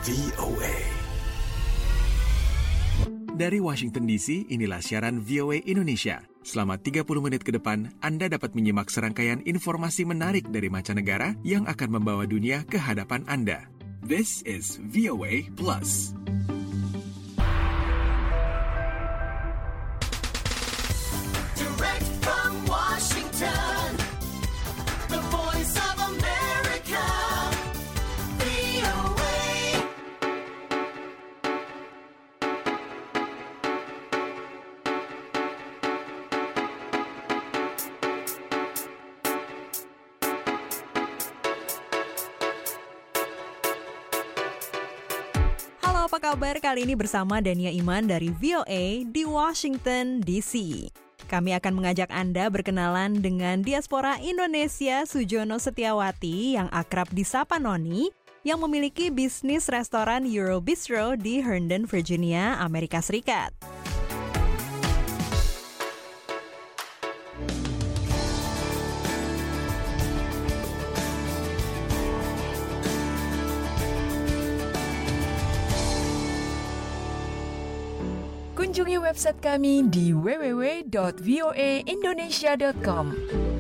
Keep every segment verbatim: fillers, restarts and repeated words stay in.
V O A. Dari Washington D C, inilah siaran V O A Indonesia. Selama tiga puluh menit ke depan, Anda dapat menyimak serangkaian informasi menarik dari mancanegara yang akan membawa dunia ke hadapan Anda. This is V O A Plus. Direct from Washington, the voice of America, V O A. Halo, apa kabar? Kali ini bersama Dania Iman dari V O A di Washington D C. Kami akan mengajak Anda berkenalan dengan diaspora Indonesia Sujono Setiawati yang akrab disapa Noni, yang memiliki bisnis restoran Euro Bistro di Herndon, Virginia, Amerika Serikat. Kunjungi website kami di w w w dot v o a indonesia dot com.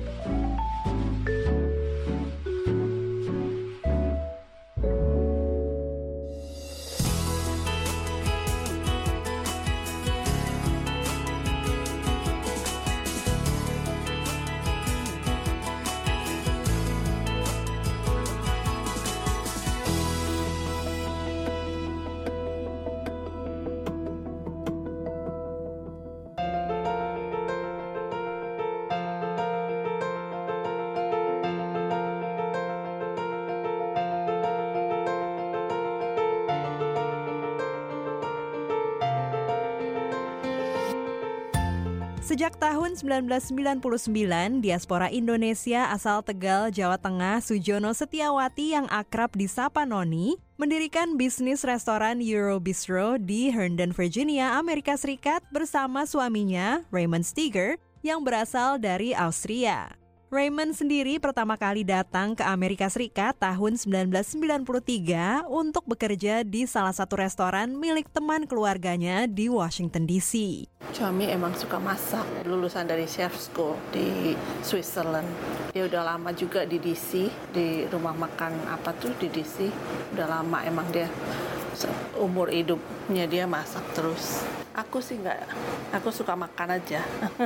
Sejak tahun sembilan belas sembilan puluh sembilan, diaspora Indonesia asal Tegal, Jawa Tengah, Sujono Setiawati yang akrab disapa Noni, mendirikan bisnis restoran Euro Bistro di Herndon, Virginia, Amerika Serikat bersama suaminya, Raymond Steger, yang berasal dari Austria. Raymond sendiri pertama kali datang ke Amerika Serikat tahun sembilan belas sembilan puluh tiga untuk bekerja di salah satu restoran milik teman keluarganya di Washington D C. Suami emang suka masak, lulusan dari chef school di Switzerland. Dia udah lama juga di D C, di rumah makan apa tuh di D C. Udah lama emang dia, umur hidupnya dia masak terus. Aku sih enggak, aku suka makan aja.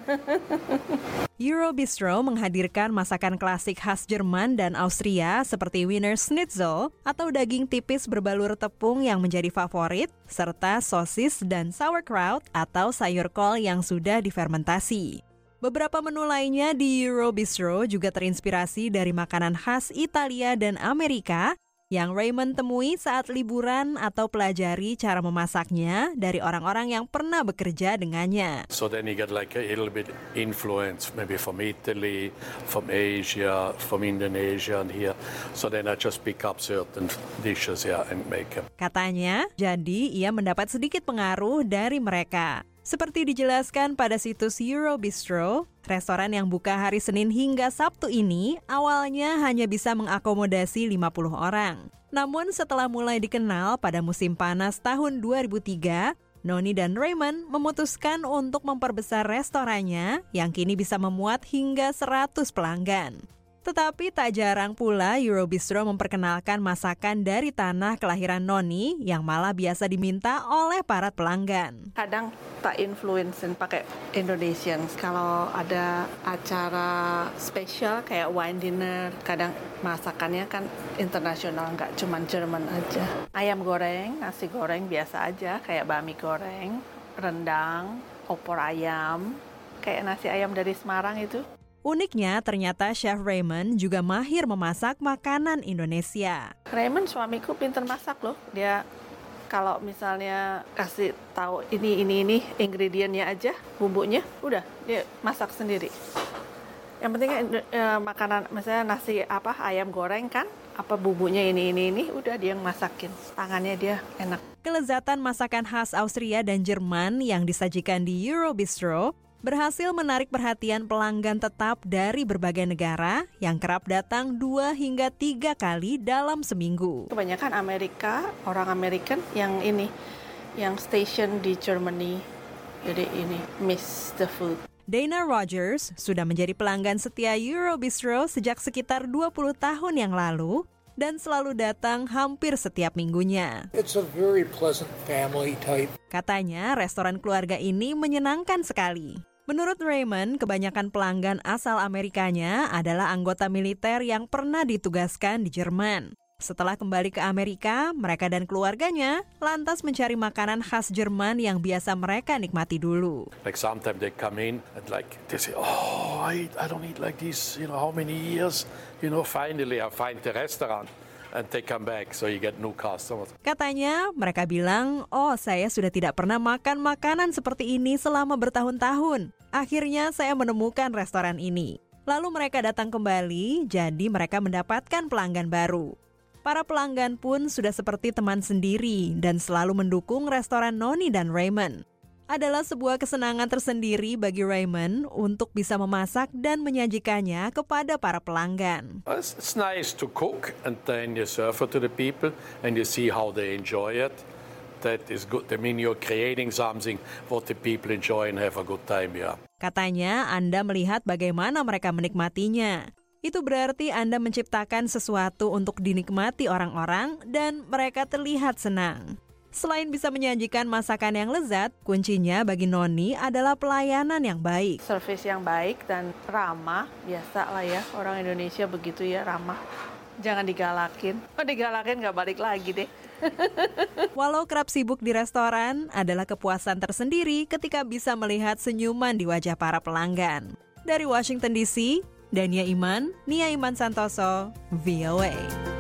Euro Bistro menghadirkan masakan klasik khas Jerman dan Austria seperti Wiener Schnitzel atau daging tipis berbalur tepung yang menjadi favorit, serta sosis dan sauerkraut atau sayur kol yang sudah difermentasi. Beberapa menu lainnya di Euro Bistro juga terinspirasi dari makanan khas Italia dan Amerika yang Raymond temui saat liburan atau pelajari cara memasaknya dari orang-orang yang pernah bekerja dengannya. So then you get like a little bit influence maybe from Italy, from Asia, from Indonesia and here. So then I just pick up certain dishes yeah, and make them. Katanya, jadi ia mendapat sedikit pengaruh dari mereka. Seperti dijelaskan pada situs Euro Bistro, restoran yang buka hari Senin hingga Sabtu ini awalnya hanya bisa mengakomodasi lima puluh orang. Namun setelah mulai dikenal pada musim panas tahun dua ribu tiga, Noni dan Raymond memutuskan untuk memperbesar restorannya yang kini bisa memuat hingga seratus pelanggan. Tetapi tak jarang pula Euro Bistro memperkenalkan masakan dari tanah kelahiran Noni yang malah biasa diminta oleh para pelanggan. Kadang tak influencein pakai Indonesian. Kalau ada acara spesial kayak wine dinner, kadang masakannya kan internasional, nggak cuma Jerman aja. Ayam goreng, nasi goreng biasa aja, kayak bakmi goreng, rendang, opor ayam, kayak nasi ayam dari Semarang itu. Uniknya, ternyata Chef Raymond juga mahir memasak makanan Indonesia. Raymond suamiku pintar masak loh. Dia kalau misalnya kasih tahu ini ini ini ingredientnya aja, bumbunya, udah dia masak sendiri. Yang penting eh, makanan, misalnya nasi apa ayam goreng kan, apa bumbunya ini ini ini, udah dia yang masakin. Tangannya dia enak. Kelezatan masakan khas Austria dan Jerman yang disajikan di Euro Bistro berhasil menarik perhatian pelanggan tetap dari berbagai negara yang kerap datang dua hingga tiga kali dalam seminggu. Kebanyakan Amerika, orang American yang ini, yang station di Germany, jadi ini miss the food. Dana Rogers sudah menjadi pelanggan setia Eurobistro sejak sekitar dua puluh tahun yang lalu dan selalu datang hampir setiap minggunya. It's a very pleasant family type. Katanya restoran keluarga ini menyenangkan sekali. Menurut Raymond, kebanyakan pelanggan asal Amerikanya adalah anggota militer yang pernah ditugaskan di Jerman. Setelah kembali ke Amerika, mereka dan keluarganya lantas mencari makanan khas Jerman yang biasa mereka nikmati dulu. Like sometimes they come in and like they say, oh, I, I don't eat like this, you know, how many years? You know, finally I find the restaurant. And they come back, so you get new customers. Katanya, mereka bilang, oh saya sudah tidak pernah makan makanan seperti ini selama bertahun-tahun. Akhirnya saya menemukan restoran ini. Lalu mereka datang kembali, jadi mereka mendapatkan pelanggan baru. Para pelanggan pun sudah seperti teman sendiri dan selalu mendukung restoran Noni dan Raymond. Adalah sebuah kesenangan tersendiri bagi Raymond untuk bisa memasak dan menyajikannya kepada para pelanggan. It's, it's nice to cook and then you serve it to the people and you see how they enjoy it. That is good. I mean, you're creating something what the people enjoy and have a good time, yeah. Katanya, Anda melihat bagaimana mereka menikmatinya. Itu berarti Anda menciptakan sesuatu untuk dinikmati orang-orang dan mereka terlihat senang. Selain bisa menyajikan masakan yang lezat, kuncinya bagi Noni adalah pelayanan yang baik. Service yang baik dan ramah, biasa lah ya, orang Indonesia begitu ya, ramah. Jangan digalakin, oh digalakin nggak balik lagi deh. Walau kerap sibuk di restoran, adalah kepuasan tersendiri ketika bisa melihat senyuman di wajah para pelanggan. Dari Washington D C, Dania Iman, Nia Iman Santoso, V O A.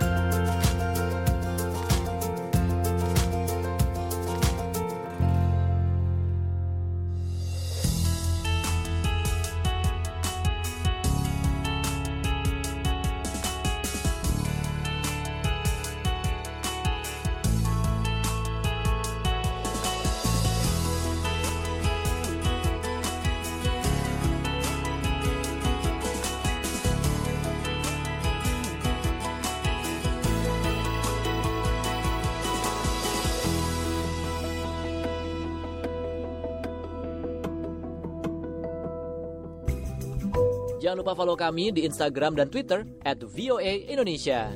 Jangan lupa follow kami di Instagram dan Twitter at V O A Indonesia.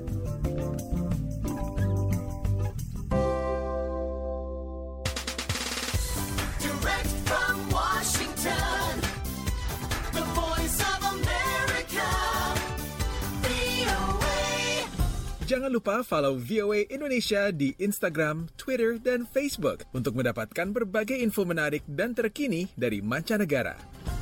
Direct from Washington, the voice of America, V O A. Jangan lupa follow V O A Indonesia di Instagram, Twitter, dan Facebook untuk mendapatkan berbagai info menarik dan terkini dari mancanegara.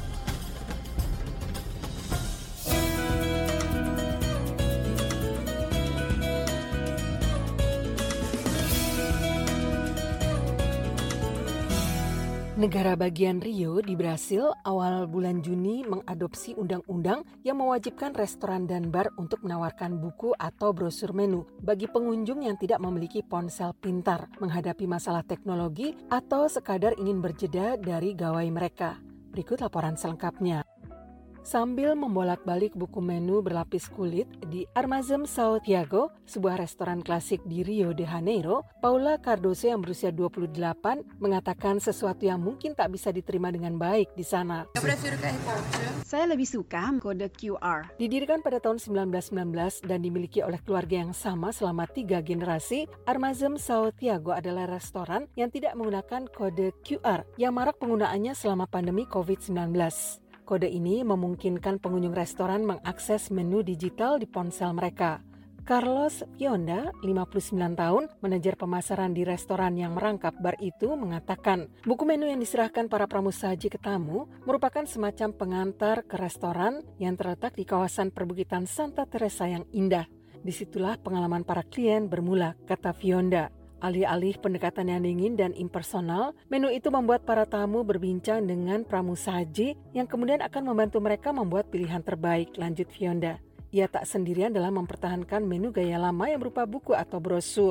Negara bagian Rio di Brasil awal bulan Juni mengadopsi undang-undang yang mewajibkan restoran dan bar untuk menawarkan buku atau brosur menu bagi pengunjung yang tidak memiliki ponsel pintar, menghadapi masalah teknologi, atau sekadar ingin berjeda dari gawai mereka. Berikut laporan selengkapnya. Sambil membolak-balik buku menu berlapis kulit di Armazém São Tiago, sebuah restoran klasik di Rio de Janeiro, Paula Cardoso yang berusia dua puluh delapan mengatakan sesuatu yang mungkin tak bisa diterima dengan baik di sana. Saya lebih suka kode Q R. Didirikan pada tahun sembilan belas sembilan belas dan dimiliki oleh keluarga yang sama selama tiga generasi, Armazém São Tiago adalah restoran yang tidak menggunakan kode Q R yang marak penggunaannya selama pandemi covid sembilan belas. Kode ini memungkinkan pengunjung restoran mengakses menu digital di ponsel mereka. Carlos Fionda, lima puluh sembilan tahun, manajer pemasaran di restoran yang merangkap bar itu, mengatakan buku menu yang diserahkan para pramusaji ke tamu merupakan semacam pengantar ke restoran yang terletak di kawasan perbukitan Santa Teresa yang indah. Disitulah pengalaman para klien bermula, kata Fionda. Alih-alih pendekatan yang dingin dan impersonal, menu itu membuat para tamu berbincang dengan pramusaji yang kemudian akan membantu mereka membuat pilihan terbaik, lanjut Fionda. Ia tak sendirian dalam mempertahankan menu gaya lama yang berupa buku atau brosur.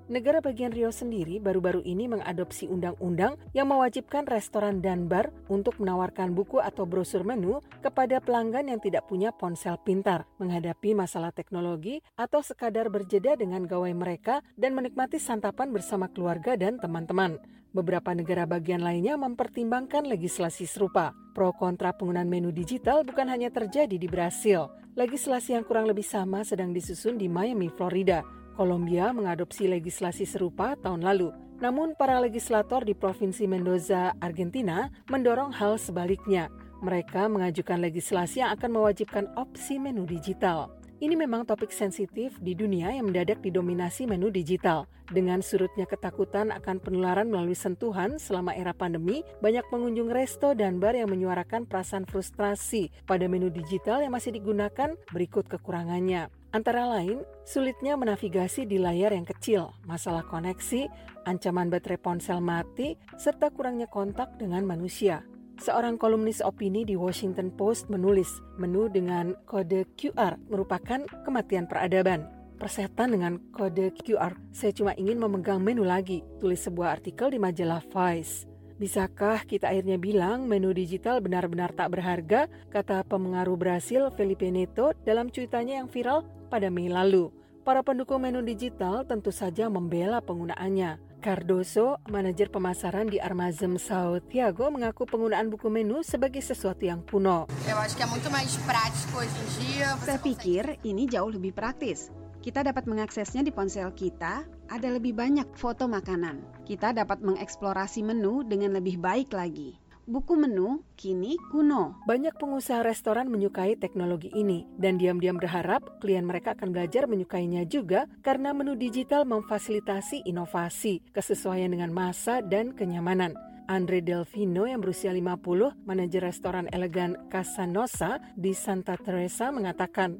Negara bagian Rio sendiri baru-baru ini mengadopsi undang-undang yang mewajibkan restoran dan bar untuk menawarkan buku atau brosur menu kepada pelanggan yang tidak punya ponsel pintar, menghadapi masalah teknologi atau sekadar berjeda dengan gawai mereka dan menikmati santapan bersama keluarga dan teman-teman. Beberapa negara bagian lainnya mempertimbangkan legislasi serupa. Pro kontra penggunaan menu digital bukan hanya terjadi di Brasil. Legislasi yang kurang lebih sama sedang disusun di Miami, Florida. Kolombia mengadopsi legislasi serupa tahun lalu. Namun para legislator di Provinsi Mendoza, Argentina mendorong hal sebaliknya. Mereka mengajukan legislasi yang akan mewajibkan opsi menu digital. Ini memang topik sensitif di dunia yang mendadak didominasi menu digital. Dengan surutnya ketakutan akan penularan melalui sentuhan selama era pandemi, banyak pengunjung resto dan bar yang menyuarakan perasaan frustrasi pada menu digital yang masih digunakan. Berikut kekurangannya. Antara lain, sulitnya menavigasi di layar yang kecil, masalah koneksi, ancaman baterai ponsel mati, serta kurangnya kontak dengan manusia. Seorang kolumnis opini di Washington Post menulis, menu dengan kode Q R merupakan kematian peradaban. Persetan dengan kode Q R, saya cuma ingin memegang menu lagi, tulis sebuah artikel di majalah Vice. Bisakah kita akhirnya bilang menu digital benar-benar tak berharga, kata pemengaruh Brasil Felipe Neto dalam cuitannya yang viral pada Mei lalu. Para pendukung menu digital tentu saja membela penggunaannya. Cardoso, manajer pemasaran di Armazém São Tiago, mengaku penggunaan buku menu sebagai sesuatu yang kuno. Saya pikir ini jauh lebih praktis. Kita dapat mengaksesnya di ponsel kita, ada lebih banyak foto makanan. Kita dapat mengeksplorasi menu dengan lebih baik lagi. Buku menu kini kuno. Banyak pengusaha restoran menyukai teknologi ini dan diam-diam berharap klien mereka akan belajar menyukainya juga karena menu digital memfasilitasi inovasi, kesesuaian dengan masa dan kenyamanan. Andre Delfino yang berusia lima puluh, manajer restoran elegan Casa Nossa di Santa Teresa mengatakan,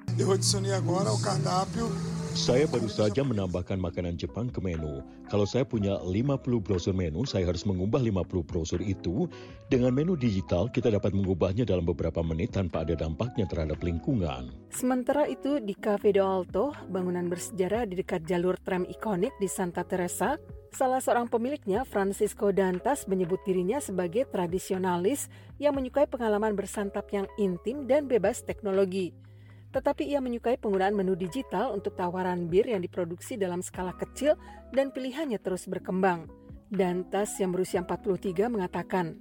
saya baru saja menambahkan makanan Jepang ke menu. Kalau saya punya lima puluh brosur menu, saya harus mengubah lima puluh brosur itu. Dengan menu digital, kita dapat mengubahnya dalam beberapa menit tanpa ada dampaknya terhadap lingkungan. Sementara itu di Cafe do Alto, bangunan bersejarah di dekat jalur tram ikonik di Santa Teresa, salah seorang pemiliknya, Francisco Dantas, menyebut dirinya sebagai tradisionalis yang menyukai pengalaman bersantap yang intim dan bebas teknologi. Tetapi ia menyukai penggunaan menu digital untuk tawaran bir yang diproduksi dalam skala kecil dan pilihannya terus berkembang. Dantas yang berusia empat puluh tiga mengatakan,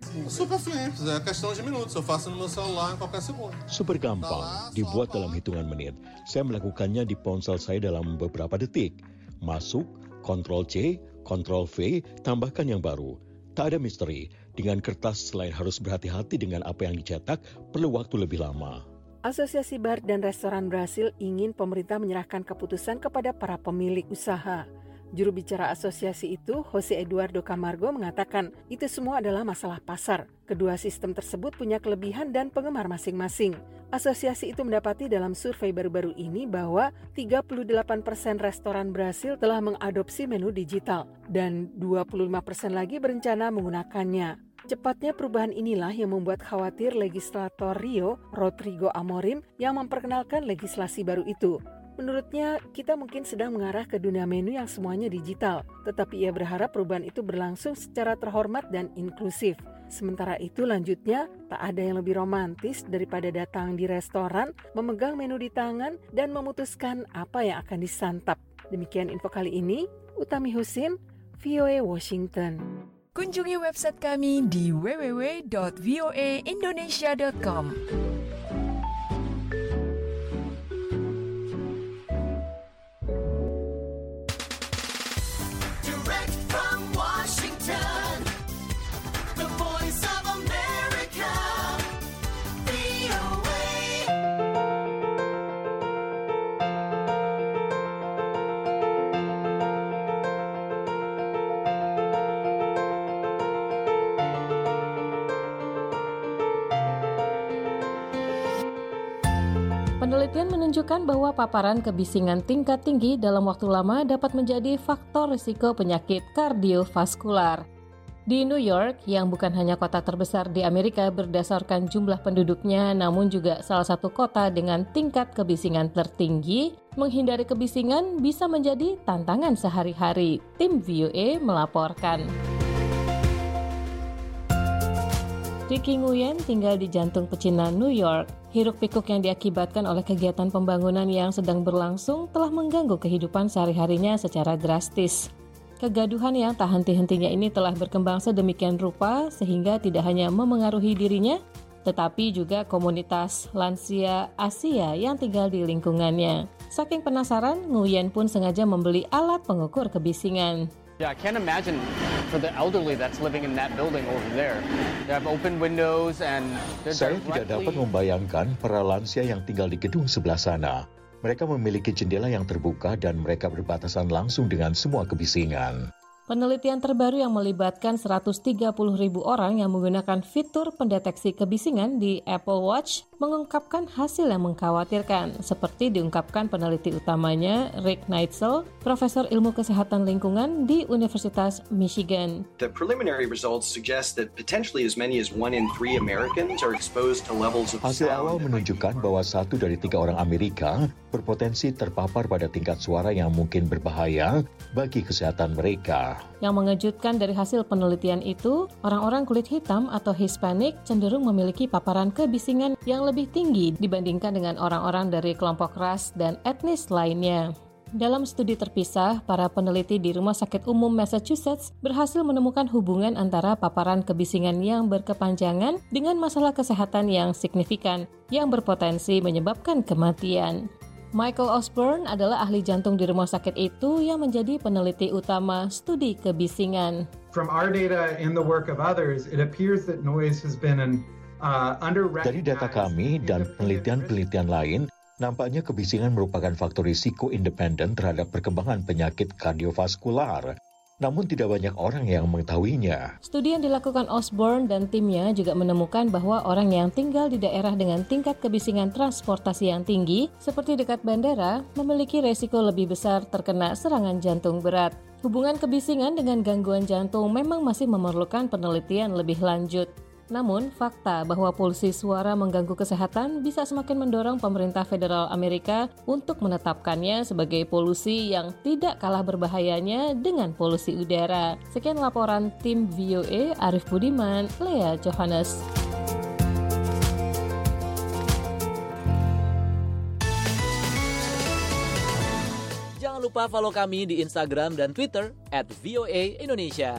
super gampang, dibuat dalam hitungan menit. Saya melakukannya di ponsel saya dalam beberapa detik. Masuk, kontrol C, kontrol V, tambahkan yang baru. Tak ada misteri, dengan kertas selain harus berhati-hati dengan apa yang dicetak, perlu waktu lebih lama. Asosiasi Bar dan Restoran Brasil ingin pemerintah menyerahkan keputusan kepada para pemilik usaha. Juru bicara asosiasi itu, Jose Eduardo Camargo, mengatakan itu semua adalah masalah pasar. Kedua sistem tersebut punya kelebihan dan penggemar masing-masing. Asosiasi itu mendapati dalam survei baru-baru ini bahwa tiga puluh delapan persen restoran Brasil telah mengadopsi menu digital dan dua puluh lima persen lagi berencana menggunakannya. Cepatnya perubahan inilah yang membuat khawatir legislator Rio, Rodrigo Amorim, yang memperkenalkan legislasi baru itu. Menurutnya, kita mungkin sedang mengarah ke dunia menu yang semuanya digital, tetapi ia berharap perubahan itu berlangsung secara terhormat dan inklusif. Sementara itu lanjutnya, tak ada yang lebih romantis daripada datang di restoran, memegang menu di tangan, dan memutuskan apa yang akan disantap. Demikian info kali ini, Utami Husin, V O A Washington. Kunjungi website kami di w w w dot v o a indonesia dot com. Direct from Washington, the voice of America, V O A. Penelitian menunjukkan bahwa paparan kebisingan tingkat tinggi dalam waktu lama dapat menjadi faktor risiko penyakit kardiovaskular. Di New York, yang bukan hanya kota terbesar di Amerika berdasarkan jumlah penduduknya, namun juga salah satu kota dengan tingkat kebisingan tertinggi, menghindari kebisingan bisa menjadi tantangan sehari-hari. Tim V O A melaporkan. Ricky Nguyen tinggal di jantung pecinan New York. Hiruk-pikuk yang diakibatkan oleh kegiatan pembangunan yang sedang berlangsung telah mengganggu kehidupan sehari-harinya secara drastis. Kegaduhan yang tak henti-hentinya ini telah berkembang sedemikian rupa sehingga tidak hanya memengaruhi dirinya, tetapi juga komunitas lansia Asia yang tinggal di lingkungannya. Saking penasaran, Nguyen pun sengaja membeli alat pengukur kebisingan. Yeah, I can't imagine for the elderly that's living in that building over there. They have open windows and they're Saya directly... tidak dapat membayangkan para lansia yang tinggal di gedung sebelah sana. Mereka memiliki jendela yang terbuka dan mereka berbatasan langsung dengan semua kebisingan. Penelitian terbaru yang melibatkan seratus tiga puluh ribu orang yang menggunakan fitur pendeteksi kebisingan di Apple Watch mengungkapkan hasil yang mengkhawatirkan, seperti diungkapkan peneliti utamanya Rick Neitzel, profesor ilmu kesehatan lingkungan di Universitas Michigan. The preliminary results suggest that potentially as many as one in three Americans are exposed to levels of Hasil awal menunjukkan bahwa satu dari tiga orang Amerika berpotensi terpapar pada tingkat suara yang mungkin berbahaya bagi kesehatan mereka. Yang mengejutkan dari hasil penelitian itu, orang-orang kulit hitam atau Hispanic cenderung memiliki paparan kebisingan yang lebih tinggi dibandingkan dengan orang-orang dari kelompok ras dan etnis lainnya. Dalam studi terpisah, para peneliti di Rumah Sakit Umum Massachusetts berhasil menemukan hubungan antara paparan kebisingan yang berkepanjangan dengan masalah kesehatan yang signifikan yang berpotensi menyebabkan kematian. Michael Osborne adalah ahli jantung di rumah sakit itu yang menjadi peneliti utama studi kebisingan. From our data and the work of others, it appears that noise has been an uh, under-recognized... Dari data kami dan penelitian-penelitian lain, nampaknya kebisingan merupakan faktor risiko independen terhadap perkembangan penyakit kardiovaskular. Namun tidak banyak orang yang mengetahuinya. Studi yang dilakukan Osborne dan timnya juga menemukan bahwa orang yang tinggal di daerah dengan tingkat kebisingan transportasi yang tinggi, seperti dekat bandara, memiliki resiko lebih besar terkena serangan jantung berat. Hubungan kebisingan dengan gangguan jantung memang masih memerlukan penelitian lebih lanjut. Namun, fakta bahwa polusi suara mengganggu kesehatan bisa semakin mendorong pemerintah federal Amerika untuk menetapkannya sebagai polusi yang tidak kalah berbahayanya dengan polusi udara. Sekian laporan tim V O A, Arif Budiman, Lea Johannes. Jangan lupa follow kami di Instagram dan Twitter at V O A Indonesia.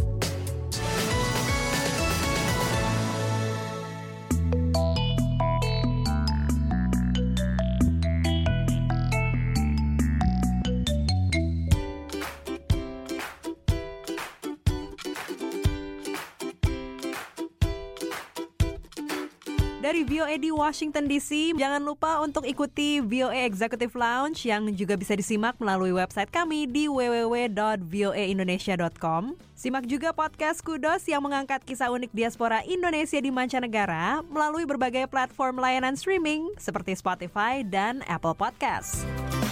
Dari V O A di Washington D C, jangan lupa untuk ikuti V O A Executive Lounge yang juga bisa disimak melalui website kami di w w w dot v o a indonesia dot com. Simak juga podcast Kudos yang mengangkat kisah unik diaspora Indonesia di mancanegara melalui berbagai platform layanan streaming seperti Spotify dan Apple Podcasts.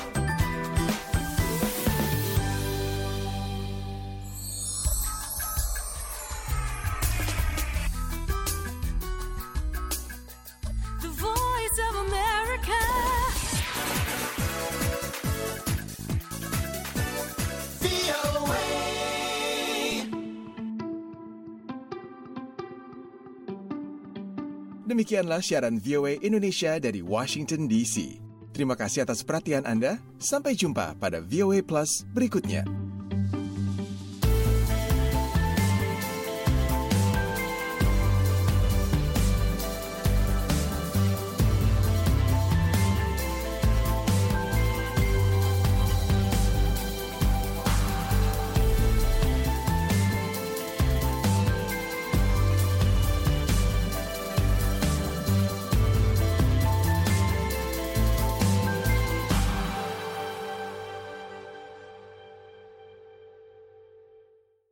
Demikianlah siaran V O A Indonesia dari Washington D C. Terima kasih atas perhatian Anda. Sampai jumpa pada V O A Plus berikutnya.